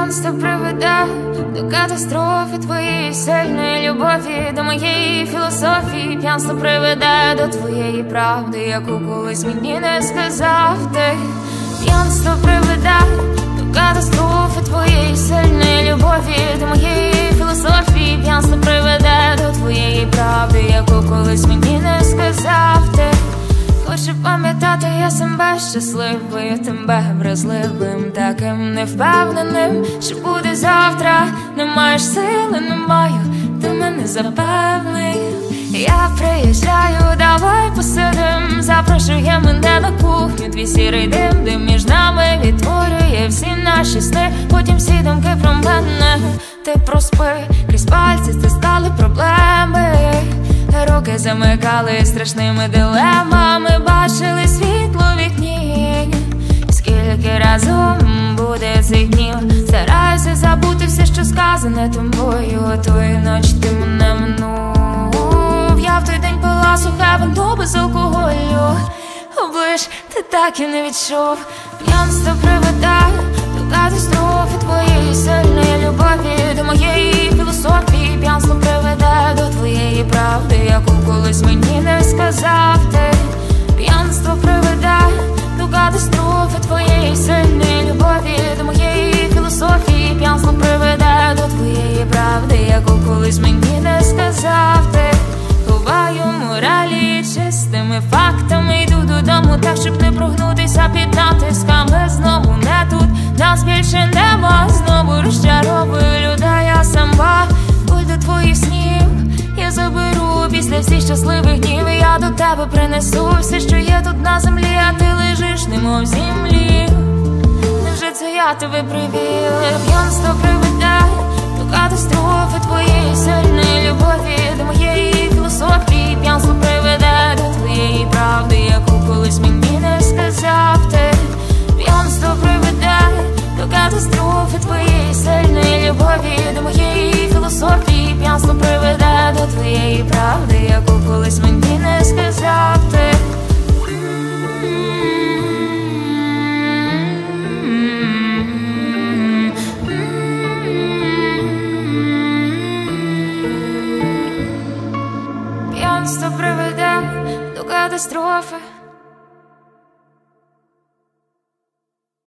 П'янство приведе до катастрофи твоєї сильної любові, до моєї філософії. П'янство приведе до твоєї правди, яку колись мені не сказав ти. П'янство приведе до катастрофи твоєї сильної любові, до моєї філософії. П'янство приведе до твоєї правди, яку колись мені не сказав ти. Хочу пам'ятати я себе щасливою, тебе вразливим, таким невпевненим, що буде завтра. Не маєш сили, не маю, ти мене запевнив. Я приїжджаю, давай посидим, запрошує мене на кухню, твій сірий дим, дим між нами відтворює всі наші сни. Потім всі думки про мене, ти проспи, крізь пальці стали проблеми. Руки замикали страшними дилемами, бачили світло в вікні. Скільки разом буде цих днів, стараюся забути все, що сказане тобою. Тої ночі ти мене минув, я в той день пила сухе вино без алкоголю. Оближ, ти так і не відчув. П'янство приведе до катастрофи твоєї сильної любові, до моєї філософії. П'янство приведе до твоєї правди, яку колись мені не сказав ти. П'янство приведе до катастрофи твоєї сильної любові, до моєї філософії. П'янство приведе до твоєї правди, яку колись мені не сказав ти. Ховаю моралі чистими фактами, йду додому так, щоб не прогнутися під натисками. Знову не тут, нас більше нема, знову розчаровую людей, я сама. Пуль до твоїх снів я заберу після всіх щасливих днів. І я до тебе принесу все, що є тут на землі, а ти лежиш немов в землі. Невже це я тебе привів? П'янство приведе до катастрофи твоєї сильної любові, до моєї філософії. П'янство приведе до твоєї правди, яку колись мені не сказав ти. П'янство приведе до катастрофи твоєї сильної любові, до моєї філософії. П'янство приведе до твоєї правди, яку колись мені не сказав ти. П'янство приведе до катастрофи